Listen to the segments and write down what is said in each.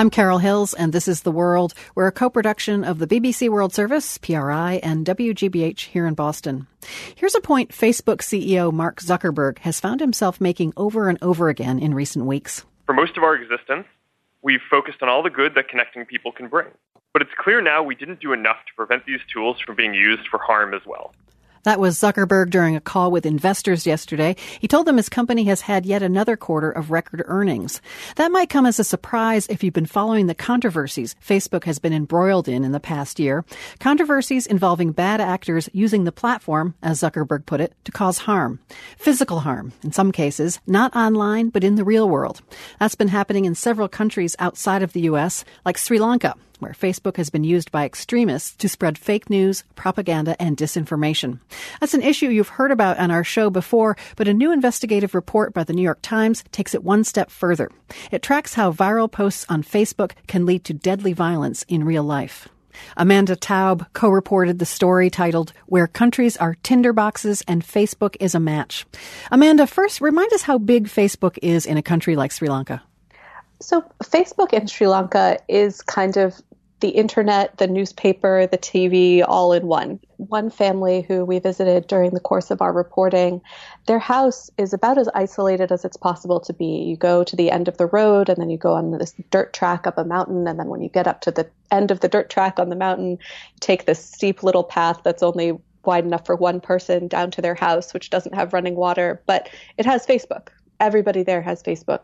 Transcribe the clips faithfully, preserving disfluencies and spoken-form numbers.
I'm Carol Hills, and this is The World. We're a co-production of the B B C World Service, P R I, and W G B H here in Boston. Here's a point Facebook C E O Mark Zuckerberg has found himself making over and over again in recent weeks. For most of our existence, we've focused on all the good that connecting people can bring. But it's clear now we didn't do enough to prevent these tools from being used for harm as well. That was Zuckerberg during a call with investors yesterday. He told them his company has had yet another quarter of record earnings. That might come as a surprise if you've been following the controversies Facebook has been embroiled in in the past year. Controversies involving bad actors using the platform, as Zuckerberg put it, to cause harm. Physical harm, in some cases, not online, but in the real world. That's been happening in several countries outside of the U S, like Sri Lanka, where Facebook has been used by extremists to spread fake news, propaganda, and disinformation. That's an issue you've heard about on our show before, but a new investigative report by the New York Times takes it one step further. It tracks how viral posts on Facebook can lead to deadly violence in real life. Amanda Taub co-reported the story titled Where Countries Are Tinderboxes and Facebook is a Match. Amanda, first, remind us how big Facebook is in a country like Sri Lanka. So Facebook in Sri Lanka is kind of the internet, the newspaper, the T V, all in one. One family who we visited during the course of our reporting, their house is about as isolated as it's possible to be. You go to the end of the road and then you go on this dirt track up a mountain. And then when you get up to the end of the dirt track on the mountain, you take this steep little path that's only wide enough for one person down to their house, which doesn't have running water, but it has Facebook. Everybody there has Facebook.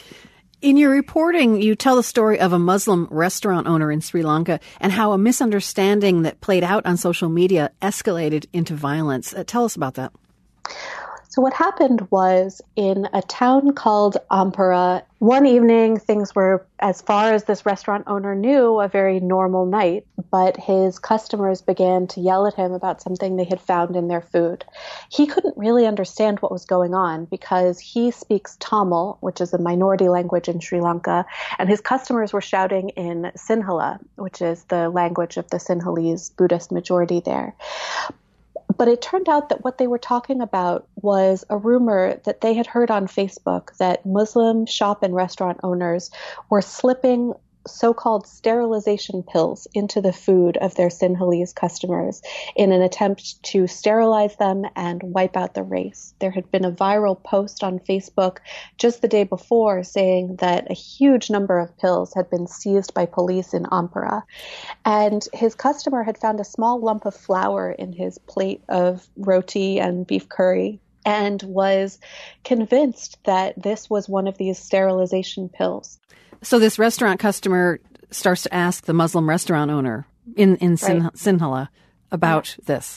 In your reporting, you tell the story of a Muslim restaurant owner in Sri Lanka and how a misunderstanding that played out on social media escalated into violence. Uh, tell us about that. So what happened was in a town called Ampara, one evening things were, as far as this restaurant owner knew, a very normal night, but his customers began to yell at him about something they had found in their food. He couldn't really understand what was going on because he speaks Tamil, which is a minority language in Sri Lanka, and his customers were shouting in Sinhala, which is the language of the Sinhalese Buddhist majority there. But it turned out that what they were talking about was a rumor that they had heard on Facebook that Muslim shop and restaurant owners were slipping so-called sterilization pills into the food of their Sinhalese customers in an attempt to sterilize them and wipe out the race. There had been a viral post on Facebook just the day before saying that a huge number of pills had been seized by police in Ampara. And his customer had found a small lump of flour in his plate of roti and beef curry and was convinced that this was one of these sterilization pills. So this restaurant customer starts to ask the Muslim restaurant owner in, in Sin- right. Sinhala about yeah. this.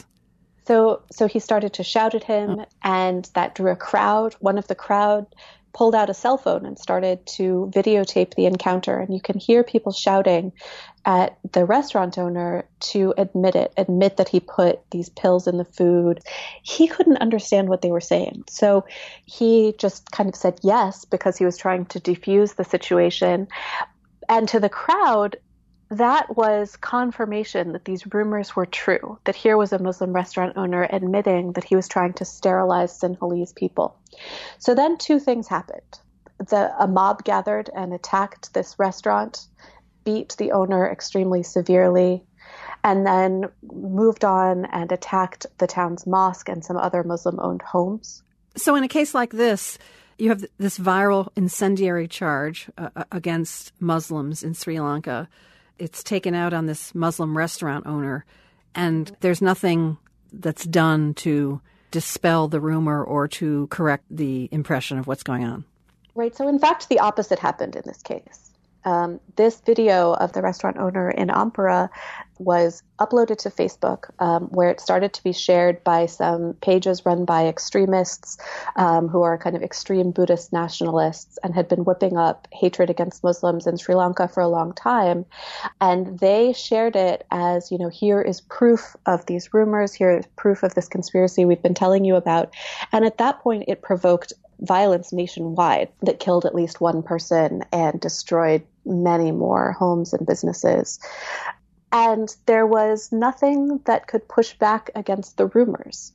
So so he started to shout at him, oh. and that drew a crowd. One of the crowd pulled out a cell phone and started to videotape the encounter. And you can hear people shouting at the restaurant owner to admit it, admit that he put these pills in the food. He couldn't understand what they were saying. So he just kind of said yes, because he was trying to defuse the situation. And to the crowd, that was confirmation that these rumors were true, that here was a Muslim restaurant owner admitting that he was trying to sterilize Sinhalese people. So then two things happened. The, a mob gathered and attacked this restaurant, beat the owner extremely severely, and then moved on and attacked the town's mosque and some other Muslim-owned homes. So in a case like this, you have this viral incendiary charge uh, against Muslims in Sri Lanka. It's taken out on this Muslim restaurant owner, and there's nothing that's done to dispel the rumor or to correct the impression of what's going on. Right. So in fact, the opposite happened in this case. Um, this video of the restaurant owner in Ampara was uploaded to Facebook, um, where it started to be shared by some pages run by extremists um, who are kind of extreme Buddhist nationalists and had been whipping up hatred against Muslims in Sri Lanka for a long time. And they shared it as, you know, here is proof of these rumors, here is proof of this conspiracy we've been telling you about. And at that point, it provoked violence nationwide that killed at least one person and destroyed many more homes and businesses. And there was nothing that could push back against the rumors.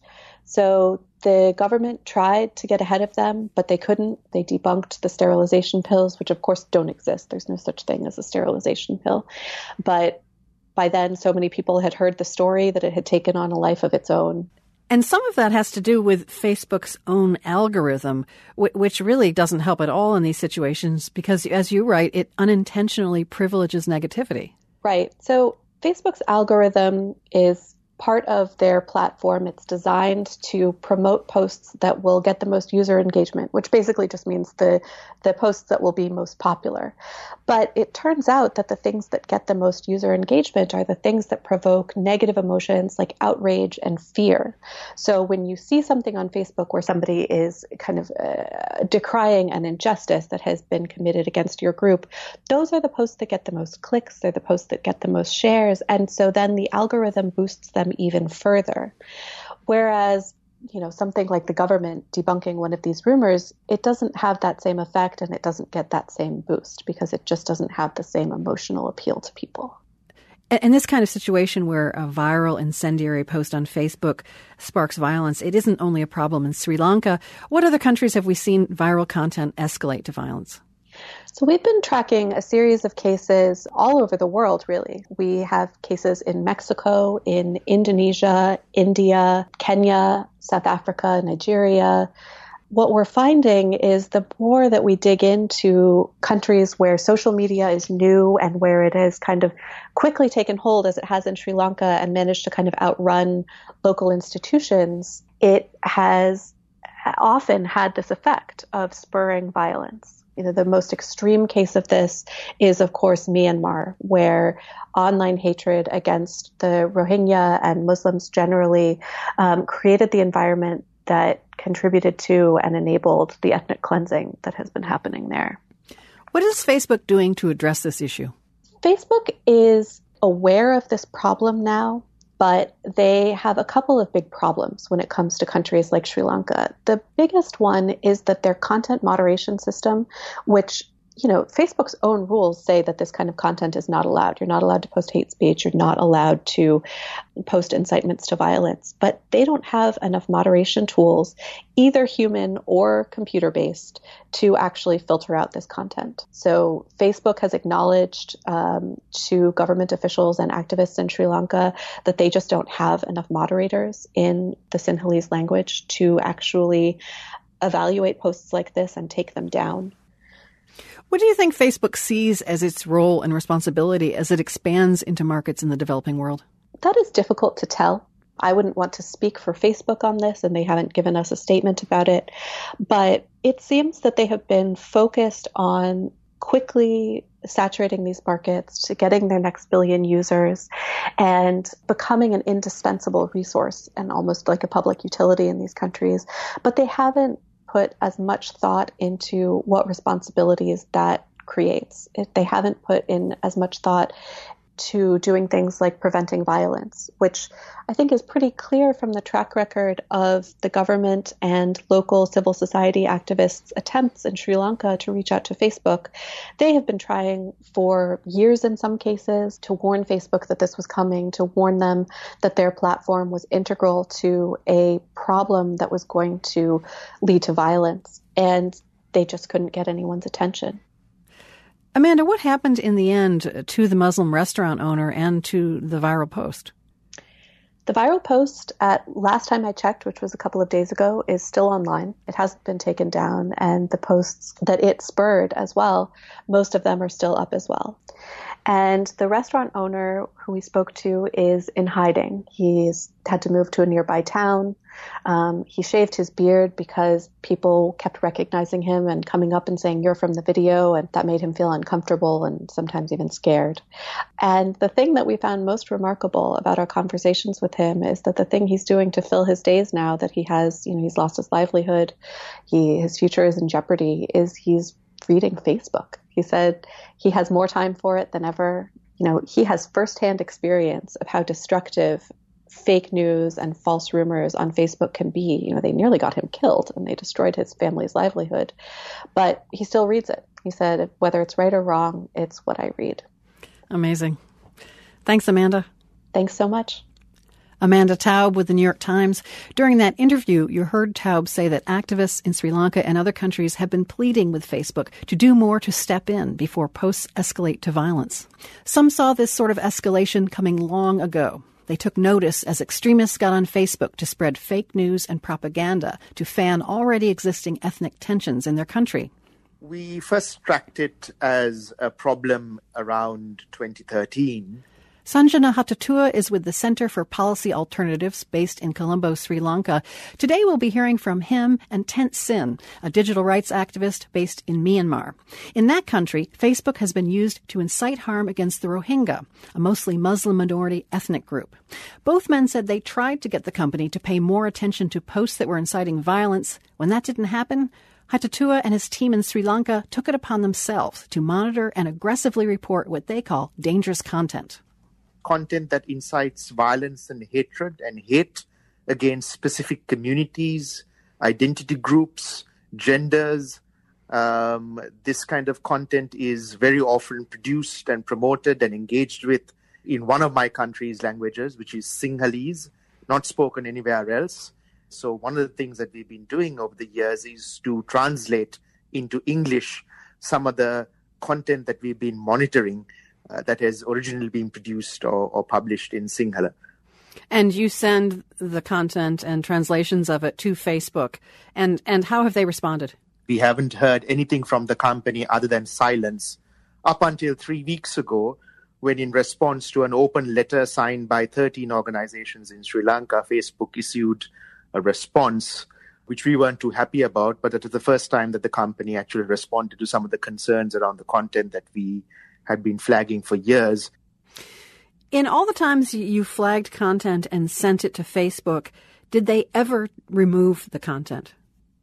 So the government tried to get ahead of them, but they couldn't. They debunked the sterilization pills, which of course don't exist. There's no such thing as a sterilization pill. But by then, so many people had heard the story that it had taken on a life of its own. And some of that has to do with Facebook's own algorithm, which really doesn't help at all in these situations because, as you write, it unintentionally privileges negativity. Right. So Facebook's algorithm is part of their platform. It's designed to promote posts that will get the most user engagement, which basically just means the, the posts that will be most popular. But it turns out that the things that get the most user engagement are the things that provoke negative emotions like outrage and fear. So when you see something on Facebook where somebody is kind of uh, decrying an injustice that has been committed against your group, those are the posts that get the most clicks. They're the posts that get the most shares. And so then the algorithm boosts them even further. Whereas, you know, something like the government debunking one of these rumors, it doesn't have that same effect and it doesn't get that same boost because it just doesn't have the same emotional appeal to people. In this kind of situation where a viral incendiary post on Facebook sparks violence, it isn't only a problem in Sri Lanka. What other countries have we seen viral content escalate to violence? So we've been tracking a series of cases all over the world, really. We have cases in Mexico, in Indonesia, India, Kenya, South Africa, Nigeria. What we're finding is the more that we dig into countries where social media is new and where it has kind of quickly taken hold, as it has in Sri Lanka, and managed to kind of outrun local institutions, it has often had this effect of spurring violence. You know, the most extreme case of this is, of course, Myanmar, where online hatred against the Rohingya and Muslims generally um, created the environment that contributed to and enabled the ethnic cleansing that has been happening there. What is Facebook doing to address this issue? Facebook is aware of this problem now, but they have a couple of big problems when it comes to countries like Sri Lanka. The biggest one is that their content moderation system, which, you know, Facebook's own rules say that this kind of content is not allowed. You're not allowed to post hate speech. You're not allowed to post incitements to violence. But they don't have enough moderation tools, either human or computer-based, to actually filter out this content. So Facebook has acknowledged um, to government officials and activists in Sri Lanka that they just don't have enough moderators in the Sinhalese language to actually evaluate posts like this and take them down. What do you think Facebook sees as its role and responsibility as it expands into markets in the developing world? That is difficult to tell. I wouldn't want to speak for Facebook on this, and they haven't given us a statement about it. But it seems that they have been focused on quickly saturating these markets, to getting their next billion users, and becoming an indispensable resource and almost like a public utility in these countries. But they haven't put as much thought into what responsibilities that creates. If they haven't put in as much thought to doing things like preventing violence, which I think is pretty clear from the track record of the government and local civil society activists' attempts in Sri Lanka to reach out to Facebook. They have been trying for years in some cases to warn Facebook that this was coming, to warn them that their platform was integral to a problem that was going to lead to violence. And they just couldn't get anyone's attention. Amanda, what happened in the end to the Muslim restaurant owner and to the viral post? The viral post, at last time I checked, which was a couple of days ago, is still online. It hasn't been taken down, and the posts that it spurred as well, most of them are still up as well. And the restaurant owner who we spoke to is in hiding. He's had to move to a nearby town. Um, he shaved his beard because people kept recognizing him and coming up and saying, "You're from the video," and that made him feel uncomfortable and sometimes even scared. And the thing that we found most remarkable about our conversations with him is that the thing he's doing to fill his days now that he has, you know, he's lost his livelihood, he his future is in jeopardy, is he's reading Facebook. He said he has more time for it than ever. You know, he has firsthand experience of how destructive fake news and false rumors on Facebook can be. You know, they nearly got him killed and they destroyed his family's livelihood. But he still reads it. He said, whether it's right or wrong, it's what I read. Amazing. Thanks, Amanda. Thanks so much. Amanda Taub with the New York Times. During that interview, you heard Taub say that activists in Sri Lanka and other countries have been pleading with Facebook to do more to step in before posts escalate to violence. Some saw this sort of escalation coming long ago. They took notice as extremists got on Facebook to spread fake news and propaganda to fan already existing ethnic tensions in their country. We first tracked it as a problem around twenty thirteen. Sanjana Hatatua is with the Center for Policy Alternatives based in Colombo, Sri Lanka. Today we'll be hearing from him and Tent Sin, a digital rights activist based in Myanmar. In that country, Facebook has been used to incite harm against the Rohingya, a mostly Muslim minority ethnic group. Both men said they tried to get the company to pay more attention to posts that were inciting violence. When that didn't happen, Hatatua and his team in Sri Lanka took it upon themselves to monitor and aggressively report what they call dangerous content. Content that incites violence and hatred and hate against specific communities, identity groups, genders. Um, this kind of content is very often produced and promoted and engaged with in one of my country's languages, which is Sinhalese, not spoken anywhere else. So one of the things that we've been doing over the years is to translate into English some of the content that we've been monitoring Uh, that has originally been produced or, or published in Sinhala. And you send the content and translations of it to Facebook. And, and how have they responded? We haven't heard anything from the company other than silence up until three weeks ago, when in response to an open letter signed by thirteen organizations in Sri Lanka, Facebook issued a response which we weren't too happy about, but it was the first time that the company actually responded to some of the concerns around the content that we had been flagging for years. In all the times you flagged content and sent it to Facebook, did they ever remove the content?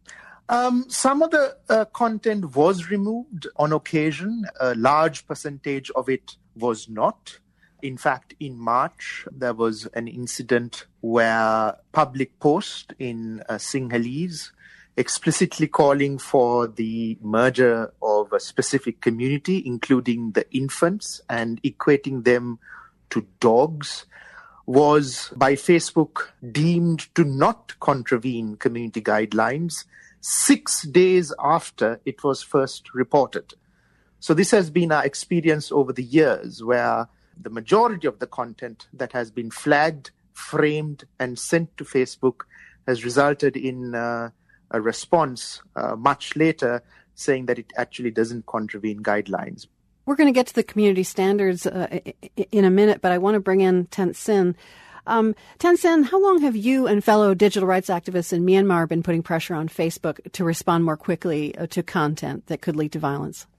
Um, some of the uh, content was removed on occasion. A large percentage of it was not. In fact, in March, there was an incident where public post in uh, Sinhalese explicitly calling for the merger of a specific community, including the infants, and equating them to dogs, was by Facebook deemed to not contravene community guidelines six days after it was first reported. So this has been our experience over the years, where the majority of the content that has been flagged, framed, and sent to Facebook has resulted in uh, a response uh, much later saying that it actually doesn't contravene guidelines. We're going to get to the community standards uh, in a minute, but I want to bring in Tent Sin. Um, Tent Sin, how long have you and fellow digital rights activists in Myanmar been putting pressure on Facebook to respond more quickly uh, to content that could lead to violence?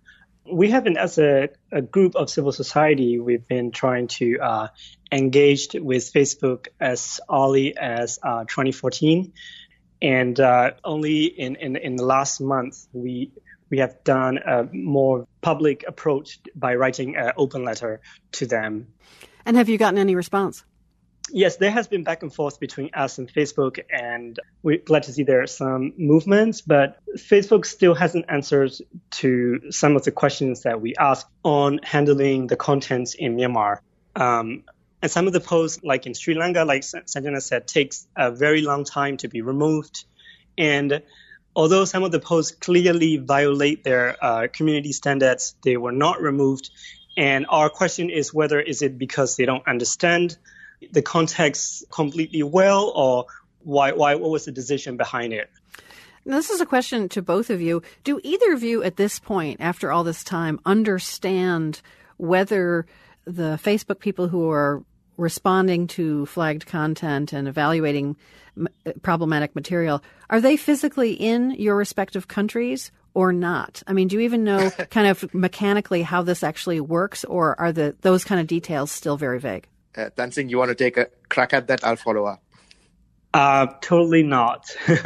We have been, as a, a group of civil society, we've been trying to uh, engage with Facebook as early as uh, twenty fourteen. And uh, only in, in, in the last month, we we have done a more public approach by writing an open letter to them. And have you gotten any response? Yes, there has been back and forth between us and Facebook, and we're glad to see there are some movements, but Facebook still hasn't answered to some of the questions that we asked on handling the contents in Myanmar. Um, and some of the posts, like in Sri Lanka, like Sanjana said, takes a very long time to be removed. And although some of the posts clearly violate their uh, community standards, they were not removed. And our question is whether is it because they don't understand the context completely well, or why, why, what was the decision behind it? Now, this is a question to both of you. Do either of you at this point, after all this time, understand whether the Facebook people who are responding to flagged content and evaluating m- problematic material, are they physically in your respective countries or not? I mean, do you even know kind of mechanically how this actually works, or are the those kind of details still very vague? Uh, Tent Sin, you want to take a crack at that? I'll follow up. Uh, totally not.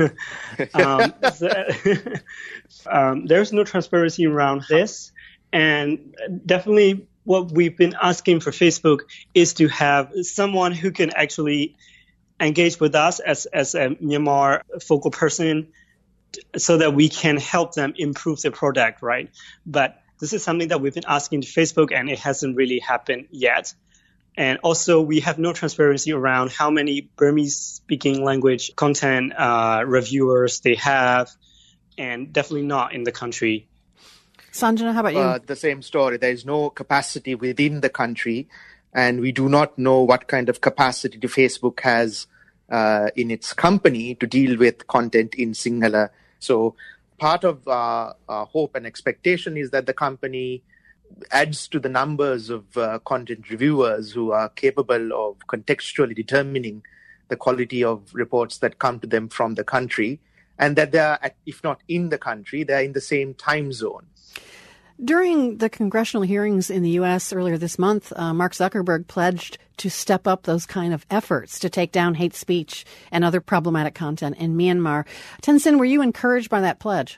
um, so, um, there's no transparency around this. And definitely what we've been asking for Facebook is to have someone who can actually engage with us as, as a Myanmar focal person so that we can help them improve their product, right? But this is something that we've been asking to Facebook, and it hasn't really happened yet. And also, we have no transparency around how many Burmese-speaking language content uh, reviewers they have, and definitely not in the country. Sanjana, how about you? Uh, the same story. There is no capacity within the country, and we do not know what kind of capacity Facebook has uh, in its company to deal with content in Sinhala. So part of our, our hope and expectation is that the company adds to the numbers of uh, content reviewers who are capable of contextually determining the quality of reports that come to them from the country, and that they are, if not in the country, they are in the same time zone. During the congressional hearings in the U S earlier this month, uh, Mark Zuckerberg pledged to step up those kind of efforts to take down hate speech and other problematic content in Myanmar. Tenzin, were you encouraged by that pledge?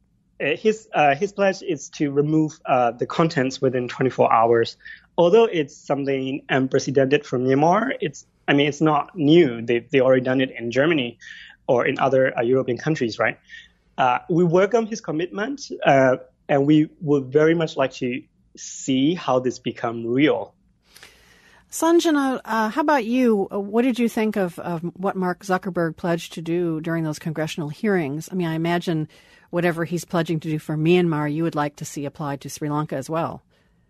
His uh, his pledge is to remove uh, the contents within twenty-four hours. Although it's something unprecedented for Myanmar, it's I mean it's not new. They they already done it in Germany or in other uh, European countries, right? Uh, we welcome his commitment, uh, and we would very much like to see how this become real. Sanjana, uh, how about you? What did you think of, of what Mark Zuckerberg pledged to do during those congressional hearings? I mean, I imagine whatever he's pledging to do for Myanmar, you would like to see applied to Sri Lanka as well.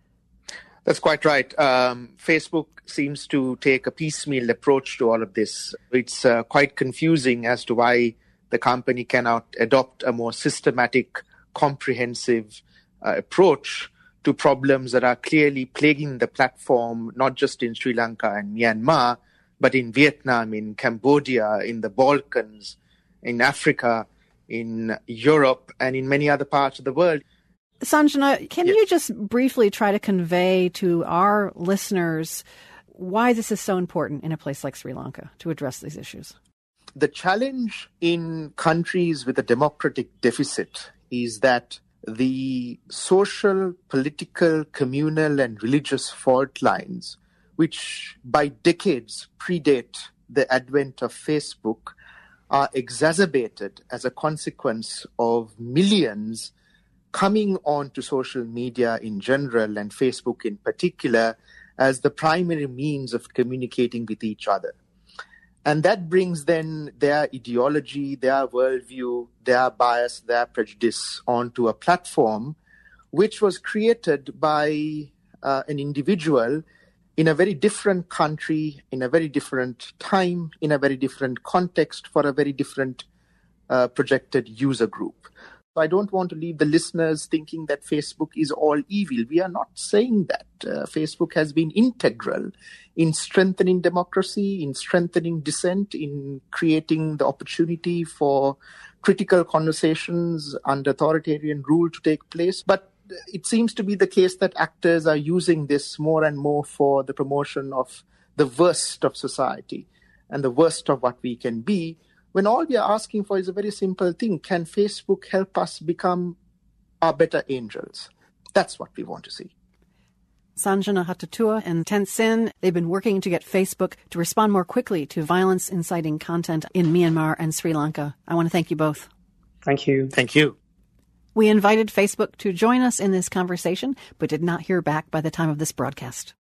That's quite right. Um, Facebook seems to take a piecemeal approach to all of this. It's uh, quite confusing as to why the company cannot adopt a more systematic, comprehensive uh, approach to problems that are clearly plaguing the platform, not just in Sri Lanka and Myanmar, but in Vietnam, in Cambodia, in the Balkans, in Africa, in Europe, and in many other parts of the world. Sanjana, can yes. you just briefly try to convey to our listeners why this is so important in a place like Sri Lanka to address these issues? The challenge in countries with a democratic deficit is that the social, political, communal, and religious fault lines, which by decades predate the advent of Facebook, are exacerbated as a consequence of millions coming onto social media in general and Facebook in particular as the primary means of communicating with each other. And that brings then their ideology, their worldview, their bias, their prejudice onto a platform which was created by uh, an individual in a very different country, in a very different time, in a very different context for a very different uh, projected user group. So I don't want to leave the listeners thinking that Facebook is all evil. We are not saying that. Uh, Facebook has been integral in strengthening democracy, in strengthening dissent, in creating the opportunity for critical conversations under authoritarian rule to take place. But it seems to be the case that actors are using this more and more for the promotion of the worst of society and the worst of what we can be, when all we are asking for is a very simple thing. Can Facebook help us become our better angels? That's what we want to see. Sanjana Hatatua and Tenzin, they've been working to get Facebook to respond more quickly to violence-inciting content in Myanmar and Sri Lanka. I want to thank you both. Thank you. Thank you. We invited Facebook to join us in this conversation, but did not hear back by the time of this broadcast.